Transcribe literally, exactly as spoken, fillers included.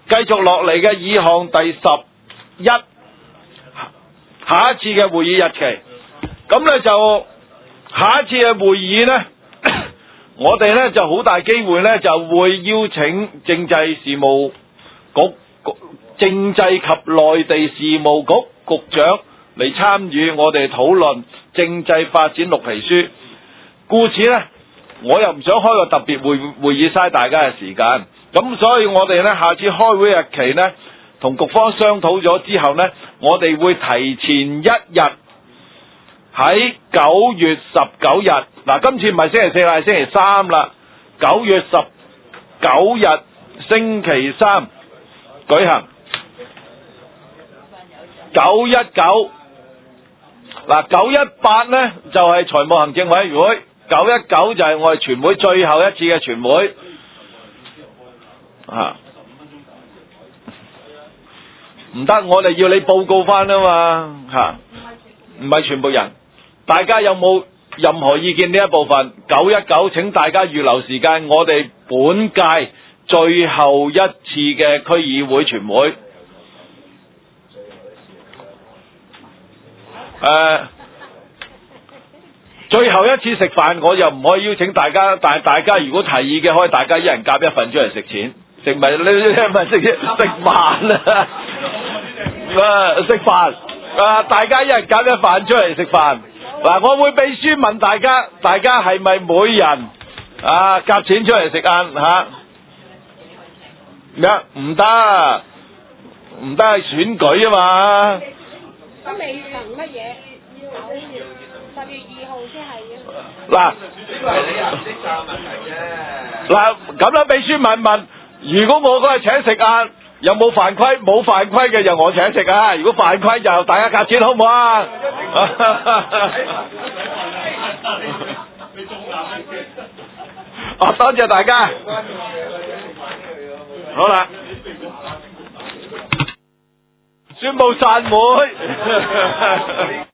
繼續落嚟嘅議項第十一，下一次嘅會議日期。咁呢就下一次嘅會議呢，我哋呢就好大機會呢就會邀請政制事務局、政制及內地事務局局長嚟參與我哋討論政制發展綠皮書。故此呢，我又唔想開個特別會會議嘥大家嘅時間。咁所以我哋呢，下次開會日期呢，同局方商討咗之後呢，我哋會提前一日喺九月十九日，嗱今次唔係星期四啦，係星期三啦，九月十九日星期三舉行。九一九，嗱九一八呢就係財務行政委員會，九一九就係我哋全會最後一次嘅全會。啊，唔得，我哋要你報告翻啊嘛，吓，唔係全部人。大家有冇任何意見呢一部分？九一九，請大家預留時間，我哋本屆最後一次嘅區議會全會。誒、呃，最後一次食飯，我又唔可以邀請大家，但係大家如果提議嘅，可以大家一人夾一份出嚟食錢，食咪你你咪食食飯啊！食飯啊！大家一人夾一份出嚟食飯。嗱，我會秘書問大家，大家係咪每人啊夾錢出嚟食晏嚇？咩？唔得，唔得係選舉啊嘛！ 都未能乜嘢？九月十月二號先係啊！ 嗱， 呢個係你人識嘅問題啫。 嗱，咁樣秘書問問，如果我嗰日請食晏，有冇犯規？冇犯規嘅就我請食啊！如果犯規就大家夾錢，好唔好啊？哦，多謝大家。好啦，宣佈散會。